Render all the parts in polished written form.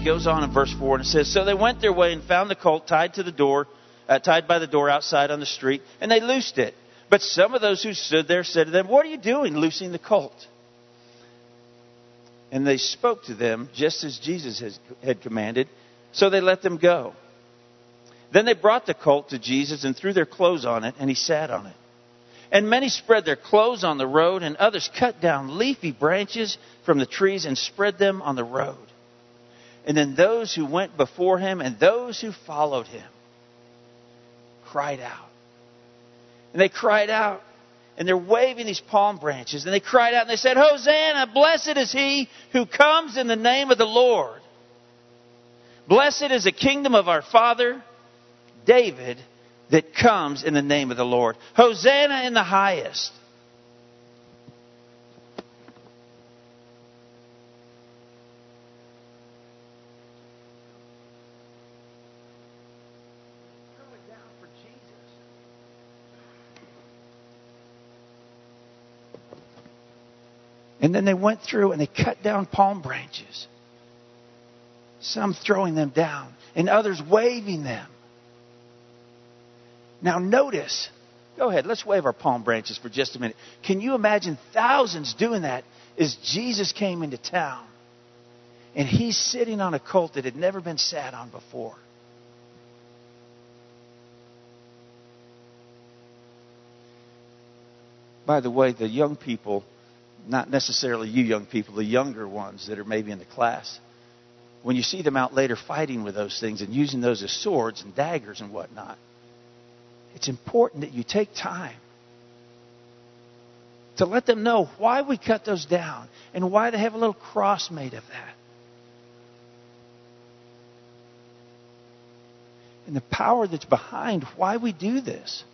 it goes on in verse 4, and it says, "So they went their way and found the colt tied by the door outside on the street, and they loosed it. But some of those who stood there said to them, 'What are you doing, loosing the colt?' And they spoke to them just as Jesus had commanded, so they let them go. Then they brought the colt to Jesus and threw their clothes on it, and he sat on it. And many spread their clothes on the road, and others cut down leafy branches from the trees and spread them on the road. And then those who went before him and those who followed him cried out." And they cried out, and they're waving these palm branches. And they cried out and they said, "Hosanna, blessed is he who comes in the name of the Lord. Blessed is the kingdom of our father David that comes in the name of the Lord. Hosanna in the highest." And then they went through and they cut down palm branches. Some throwing them down and others waving them. Now notice, go ahead, let's wave our palm branches for just a minute. Can you imagine thousands doing that as Jesus came into town? And he's sitting on a colt that had never been sat on before. By the way, the young people, not necessarily you young people, the younger ones that are maybe in the class, when you see them out later fighting with those things and using those as swords and daggers and whatnot, it's important that you take time to let them know why we cut those down and why they have a little cross made of that. And the power that's behind why we do this.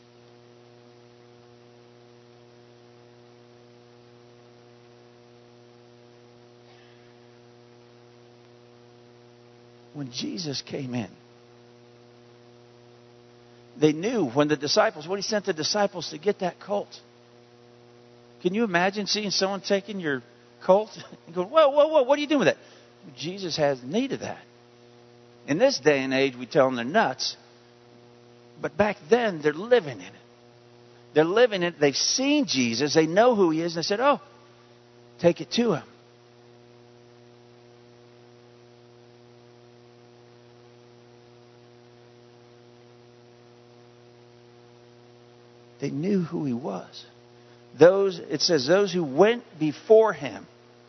When Jesus came in, they knew when he sent the disciples to get that colt. Can you imagine seeing someone taking your colt and going, "Whoa, whoa, whoa, what are you doing with that?" Jesus has need of that. In this day and age, we tell them they're nuts. But back then, they're living in it. They're living in it. They've seen Jesus. They know who he is. And they said, "Oh, take it to him." They knew who he was. It says, those who went before him.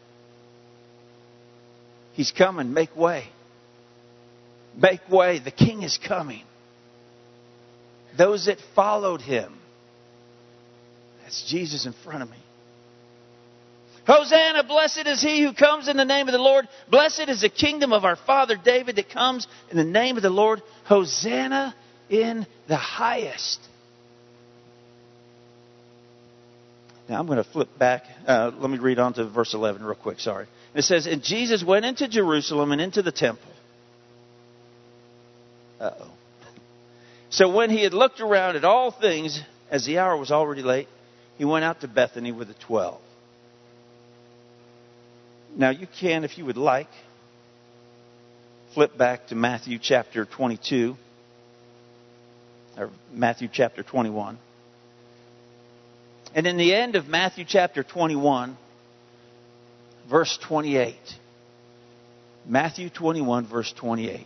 He's coming. Make way. Make way. The king is coming. Those that followed him. That's Jesus in front of me. Hosanna, blessed is he who comes in the name of the Lord. Blessed is the kingdom of our father David that comes in the name of the Lord. Hosanna in the highest. Now I'm going to flip back. Let me read on to verse 11 real quick. Sorry. It says, "And Jesus went into Jerusalem and into the temple." Uh-oh. "So when he had looked around at all things, as the hour was already late, he went out to Bethany with the 12. Now you can, if you would like, flip back to Matthew chapter 22. Or Matthew chapter 21. And in the end of Matthew chapter 21, verse 28. Matthew 21, verse 28.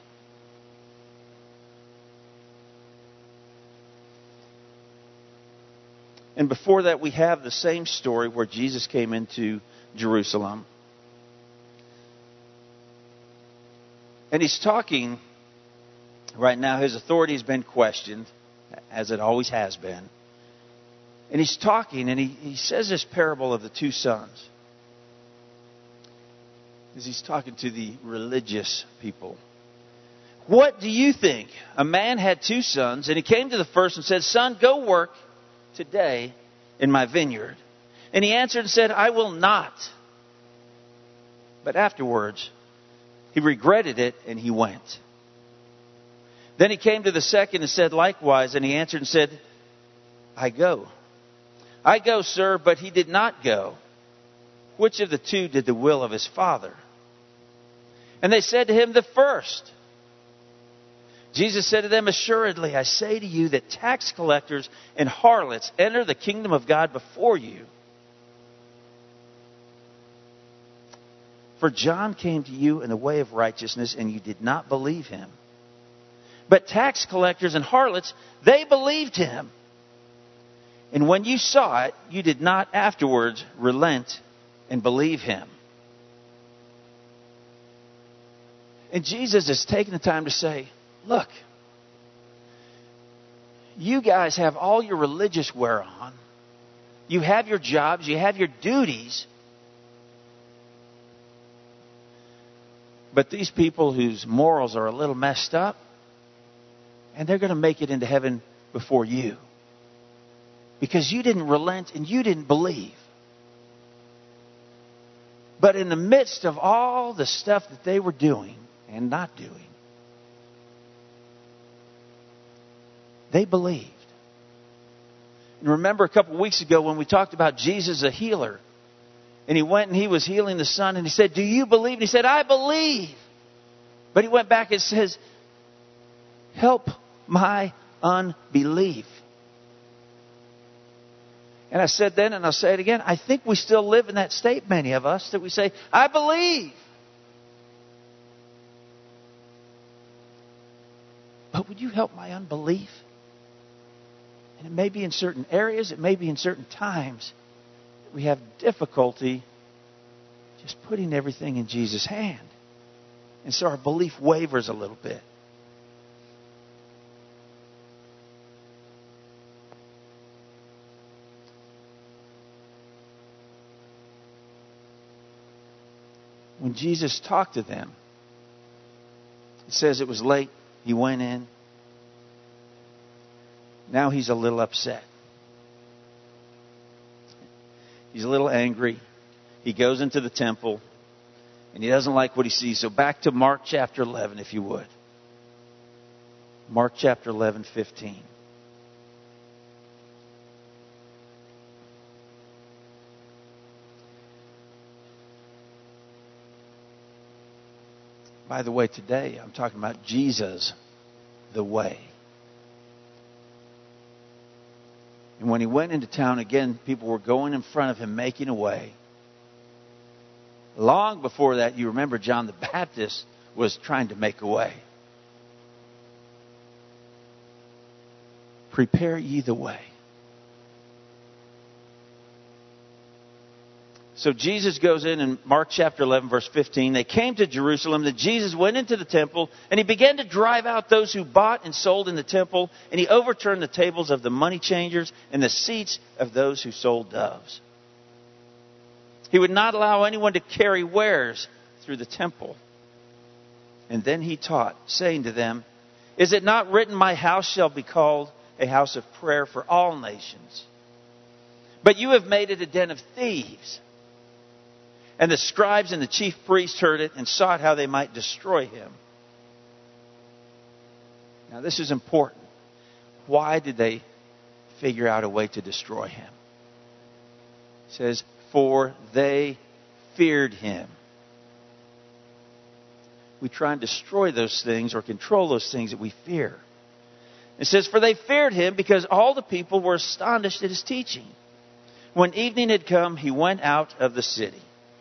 And before that, we have the same story where Jesus came into Jerusalem. And he's talking, right now his authority has been questioned, as it always has been. And he's talking, and he says this parable of the two sons. As he's talking to the religious people. "What do you think? A man had two sons, and he came to the first and said, 'Son, go work today in my vineyard.' And he answered and said, 'I will not.' But afterwards, he regretted it, and he went. Then he came to the second and said likewise, and he answered and said, 'I go. I go, sir,' but he did not go. Which of the two did the will of his father?" And they said to him, the first. Jesus said to them, assuredly, I say to you that tax collectors and harlots enter the kingdom of God before you. For John came to you in the way of righteousness, and you did not believe him. But tax collectors and harlots, they believed him. And when you saw it, you did not afterwards relent and believe him. And Jesus is taking the time to say, look, you guys have all your religious wear on. You have your jobs. You have your duties. But these people whose morals are a little messed up, and they're going to make it into heaven before you. Because you didn't relent and you didn't believe. But in the midst of all the stuff that they were doing and not doing, they believed. And remember a couple of weeks ago when we talked about Jesus, a healer. And he went and he was healing the son. And he said, do you believe? And he said, I believe. But he went back and says, help my unbelief. And I said then, and I'll say it again, I think we still live in that state, many of us, that we say, I believe. But would you help my unbelief? And it may be in certain areas, it may be in certain times, we have difficulty just putting everything in Jesus' hand. And so our belief wavers a little bit. When Jesus talked to them, it says it was late. He went in. Now he's a little upset. He's a little angry. He goes into the temple, and he doesn't like what he sees. So back to Mark chapter 11, if you would. Mark chapter 11, 15. By the way, today I'm talking about Jesus, the way. And when he went into town again, people were going in front of him, making a way. Long before that, you remember John the Baptist was trying to make a way. Prepare ye the way. So Jesus goes in Mark chapter 11, verse 15. They came to Jerusalem. That Jesus went into the temple, and he began to drive out those who bought and sold in the temple. And he overturned the tables of the money changers and the seats of those who sold doves. He would not allow anyone to carry wares through the temple. And then he taught, saying to them, is it not written, my house shall be called a house of prayer for all nations? But you have made it a den of thieves. And the scribes and the chief priests heard it and sought how they might destroy him. Now this is important. Why did they figure out a way to destroy him? It says, for they feared him. We try and destroy those things or control those things that we fear. It says, for they feared him because all the people were astonished at his teaching. When evening had come, he went out of the city.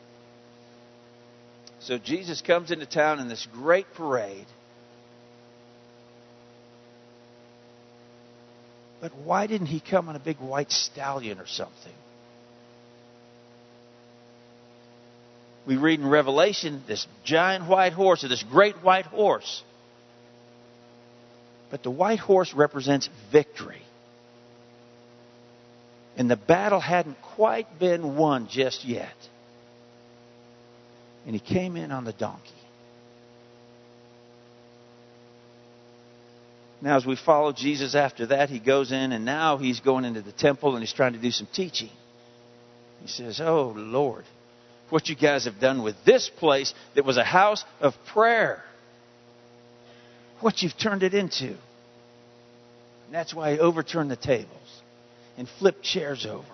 So Jesus comes into town in this great parade. But why didn't he come on a big white stallion or something? We read in Revelation this giant white horse, or this great white horse. But the white horse represents victory. And the battle hadn't quite been won just yet. And he came in on the donkey. Now, as we follow Jesus after that, he goes in, and now he's going into the temple, and he's trying to do some teaching. He says, oh, Lord, what you guys have done with this place that was a house of prayer. What you've turned it into. And that's why he overturned the tables and flipped chairs over.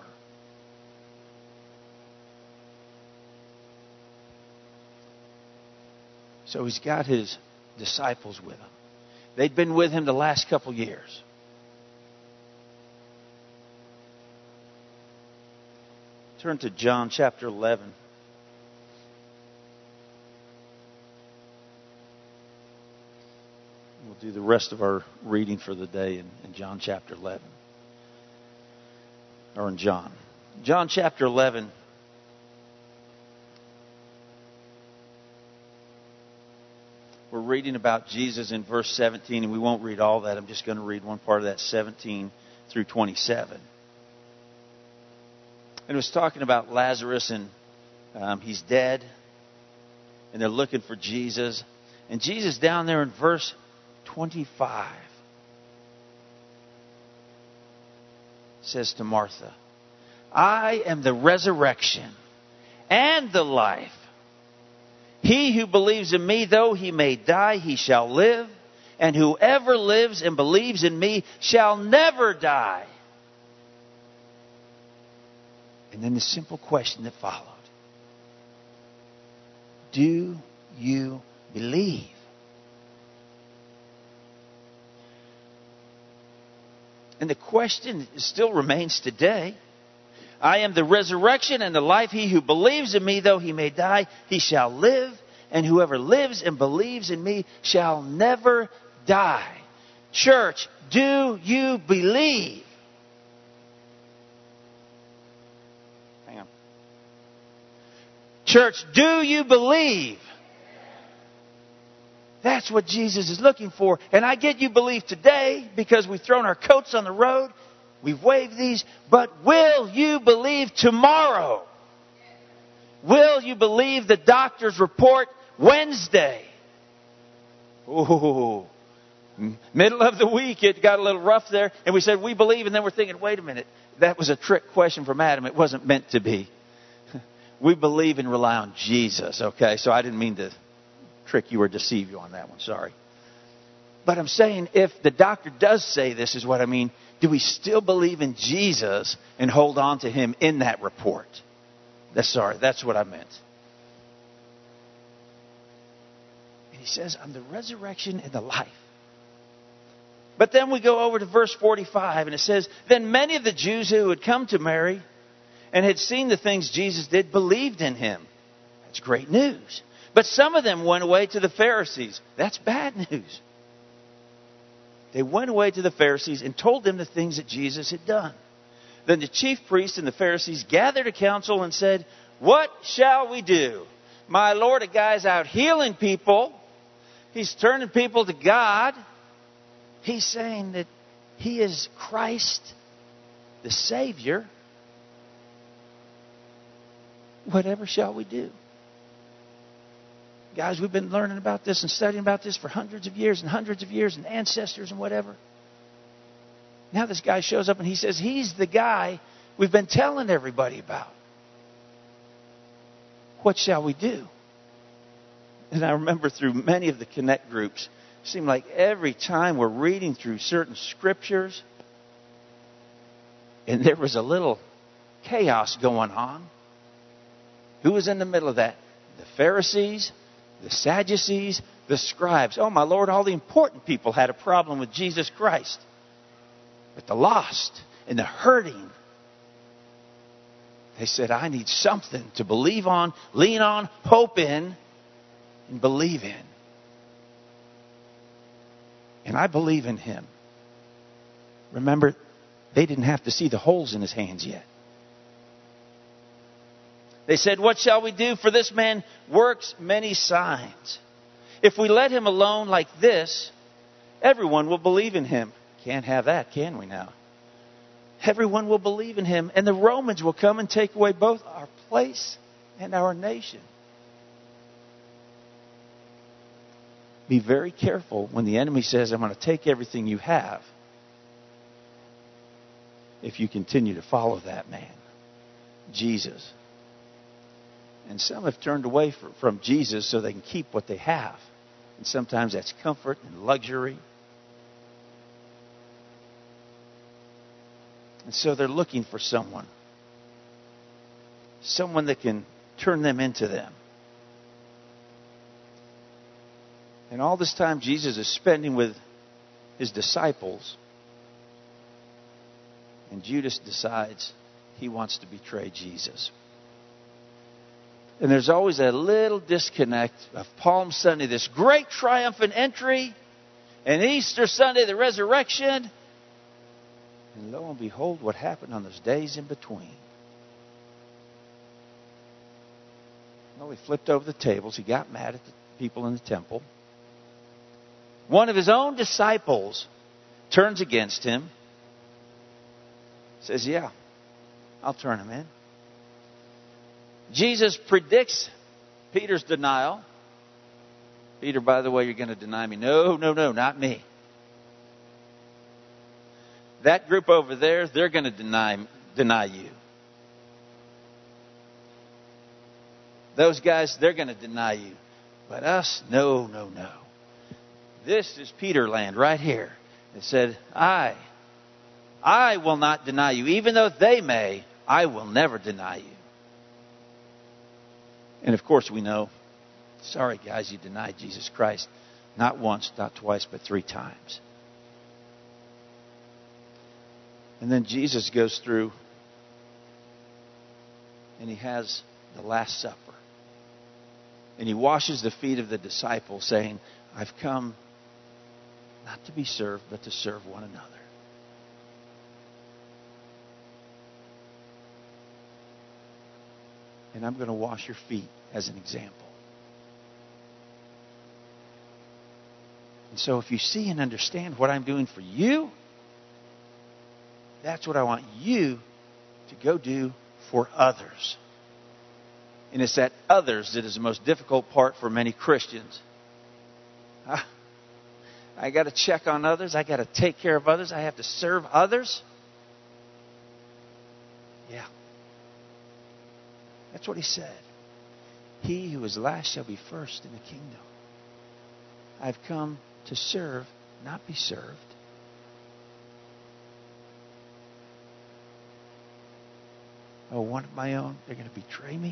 So he's got his disciples with him. They'd been with him the last couple years. Turn to John chapter 11. We'll do the rest of our reading for the day in John chapter 11. Or in John. John chapter 11. We're reading about Jesus in verse 17, and we won't read all that. I'm just going to read one part of that, 17 through 27. And it was talking about Lazarus, and he's dead, and they're looking for Jesus. And Jesus down there in verse 25 says to Martha, I am the resurrection and the life. He who believes in me, though he may die, he shall live. And whoever lives and believes in me shall never die. And then the simple question that followed. Do you believe? And the question still remains today. I am the resurrection and the life. He who believes in me, though he may die, he shall live. And whoever lives and believes in me shall never die. Church, do you believe? Hang on. Church, do you believe? That's what Jesus is looking for. And I get you believe today because we've thrown our coats on the road. We've waved these. But will you believe tomorrow? Will you believe the doctor's report Wednesday? Ooh. Middle of the week, it got a little rough there. And we said, we believe. And then we're thinking, wait a minute. That was a trick question from Adam. It wasn't meant to be. We believe and rely on Jesus. Okay, so I didn't mean to trick you or deceive you on that one. Sorry. But I'm saying if the doctor does say this is what I mean, do we still believe in Jesus and hold on to him in that report? That's what I meant. And he says, I'm the resurrection and the life. But then we go over to verse 45 and it says, then many of the Jews who had come to Mary and had seen the things Jesus did believed in him. That's great news. But some of them went away to the Pharisees. That's bad news. They went away to the Pharisees and told them the things that Jesus had done. Then the chief priests and the Pharisees gathered a council and said, what shall we do? My Lord, a guy's out healing people. He's turning people to God. He's saying that he is Christ, the Savior. Whatever shall we do? Guys, we've been learning about this and studying about this for hundreds of years and ancestors and whatever. Now this guy shows up and he says he's the guy we've been telling everybody about. What shall we do? And I remember through many of the Connect groups, it seemed like every time we're reading through certain scriptures and there was a little chaos going on. Who was in the middle of that? The Pharisees, the Sadducees, the scribes. Oh, my Lord, all the important people had a problem with Jesus Christ. But the lost and the hurting, they said, I need something to believe on, lean on, hope in, and believe in. And I believe in him. Remember, they didn't have to see the holes in his hands yet. They said, what shall we do? For this man works many signs. If we let him alone like this, everyone will believe in him. Can't have that, can we now? Everyone will believe in him. And the Romans will come and take away both our place and our nation. Be very careful when the enemy says, I'm going to take everything you have. If you continue to follow that man, Jesus. And some have turned away from Jesus so they can keep what they have. And sometimes that's comfort and luxury. And so they're looking for someone. Someone that can turn them into them. And all this time Jesus is spending with his disciples. And Judas decides he wants to betray Jesus. And there's always a little disconnect of Palm Sunday, this great triumphant entry, and Easter Sunday, the resurrection. And lo and behold, what happened on those days in between. Well, he flipped over the tables. He got mad at the people in the temple. One of his own disciples turns against him. Says, yeah, I'll turn him in. Jesus predicts Peter's denial. Peter, by the way, you're going to deny me. No, not me. That group over there, they're going to deny you. Those guys, they're going to deny you. But us, no. This is Peter land right here. It said, I will not deny you. Even though they may, I will never deny you. And of course we know, sorry guys, you denied Jesus Christ. Not once, not twice, but 3 times. And then Jesus goes through and he has the Last Supper. And he washes the feet of the disciples, saying, I've come not to be served, but to serve one another. And I'm going to wash your feet as an example. And so if you see and understand what I'm doing for you, that's what I want you to go do for others. And it's that others that is the most difficult part for many Christians. I got to check on others. I got to take care of others. I have to serve others. Yeah. That's what he said. He who is last shall be first in the kingdom. I've come to serve, not be served. Oh, one of my own, they're going to betray me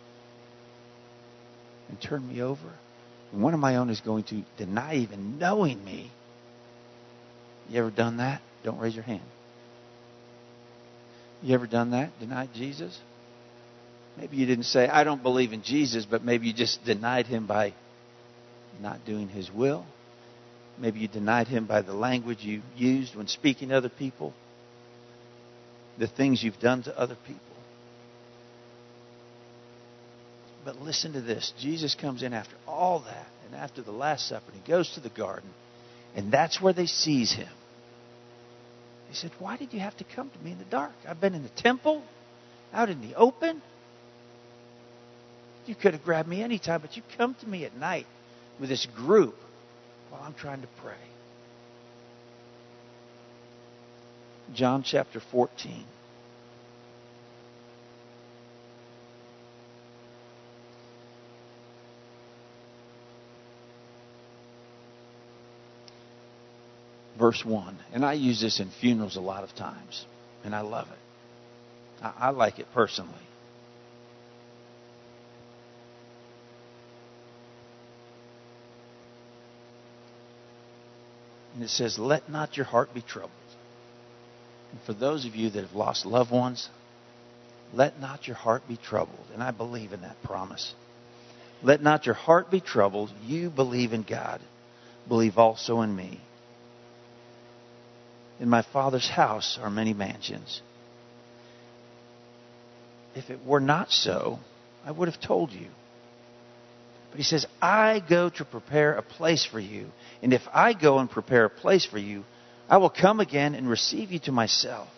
and turn me over. And one of my own is going to deny even knowing me. You ever done that? Don't raise your hand. You ever done that? Denied Jesus? Maybe you didn't say, I don't believe in Jesus, but maybe you just denied him by not doing his will. Maybe you denied him by the language you used when speaking to other people. The things you've done to other people. But listen to this. Jesus comes in after all that and after the Last Supper. And he goes to the garden. And that's where they seize him. He said, why did you have to come to me in the dark? I've been in the temple, out in the open. You could have grabbed me anytime, but you come to me at night with this group while I'm trying to pray. John chapter 14. Verse 1. And I use this in funerals a lot of times. And I love it. I like it personally. And it says, let not your heart be troubled. And for those of you that have lost loved ones, let not your heart be troubled. And I believe in that promise. Let not your heart be troubled. You believe in God. Believe also in me. In my Father's house are many mansions. If it were not so, I would have told you. But he says, I go to prepare a place for you. And if I go and prepare a place for you, I will come again and receive you to myself.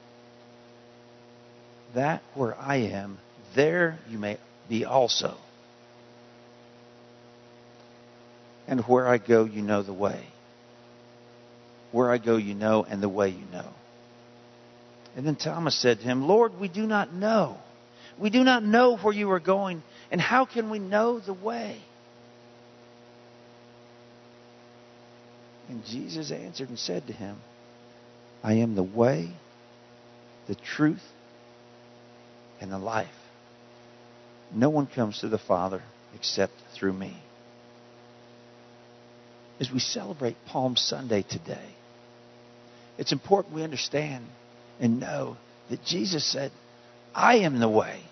That where I am, there you may be also. And where I go, you know the way. Where I go, you know, and the way you know. And then Thomas said to him, Lord, we do not know. We do not know where you are going, and how can we know the way? And Jesus answered and said to him, I am the way, the truth, and the life. No one comes to the Father except through me. as we celebrate Palm Sunday today, it's important we understand and know that Jesus said, I am the way.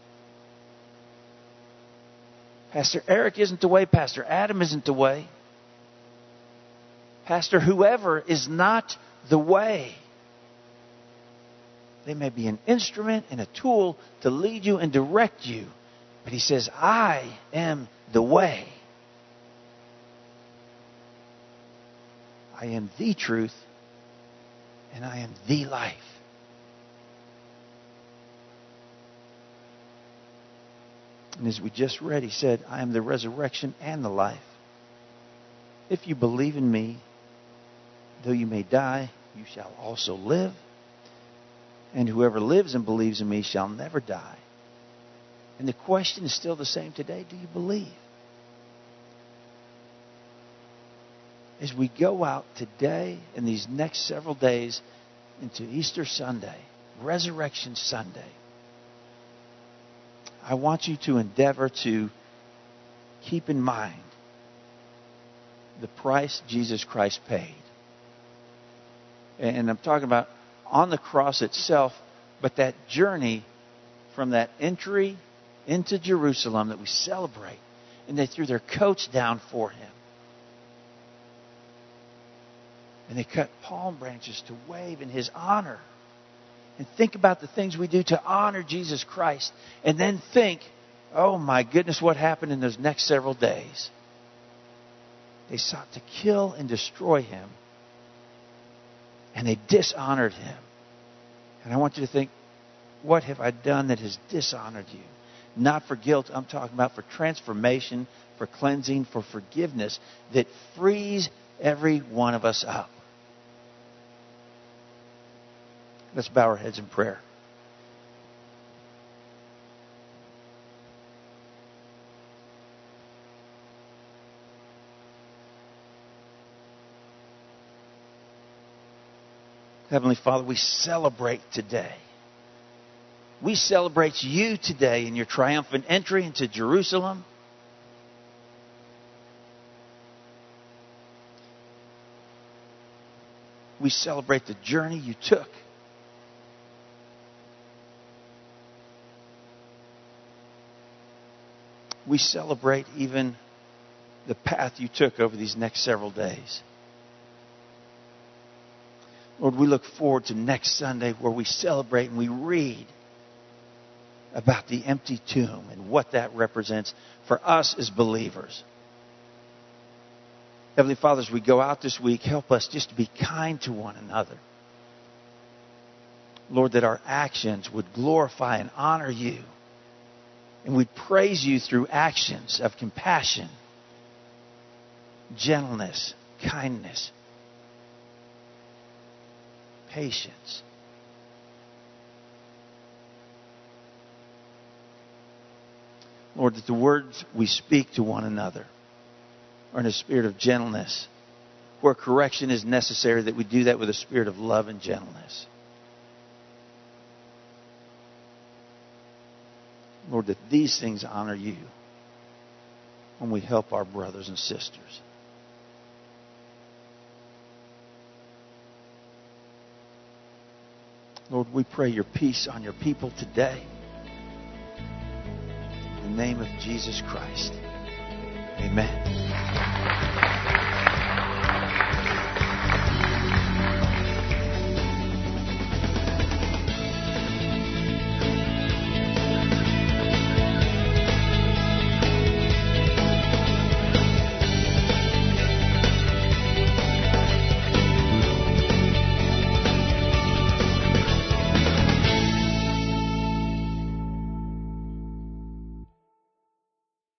Pastor Eric isn't the way. Pastor Adam isn't the way. Pastor whoever is not the way. They may be an instrument and a tool to lead you and direct you. But he says, I am the way. I am the truth. And I am the life. And as we just read, he said, I am the resurrection and the life. If you believe in me, though you may die, you shall also live. And whoever lives and believes in me shall never die. And the question is still the same today. Do you believe? As we go out today and these next several days into Easter Sunday, Resurrection Sunday, I want you to endeavor to keep in mind the price Jesus Christ paid. And I'm talking about on the cross itself, but that journey from that entry into Jerusalem that we celebrate, and they threw their coats down for him. And they cut palm branches to wave in his honor. And think about the things we do to honor Jesus Christ. And then think, oh my goodness, what happened in those next several days? They sought to kill and destroy him. And they dishonored him. And I want you to think, what have I done that has dishonored you? Not for guilt. I'm talking about for transformation, for cleansing, for forgiveness that frees every one of us up. Let's bow our heads in prayer. Heavenly Father, we celebrate today. We celebrate you today in your triumphant entry into Jerusalem. We celebrate the journey you took. We celebrate even the path you took over these next several days. Lord, we look forward to next Sunday where we celebrate and we read about the empty tomb and what that represents for us as believers. Heavenly Father, as we go out this week, help us just to be kind to one another. Lord, that our actions would glorify and honor you. And we'd praise you through actions of compassion, gentleness, kindness, patience. Lord, that the words we speak to one another are in a spirit of gentleness. Where correction is necessary, that we do that with a spirit of love and gentleness. Lord, that these things honor you when we help our brothers and sisters. Lord, we pray your peace on your people today. In the name of Jesus Christ. Amen.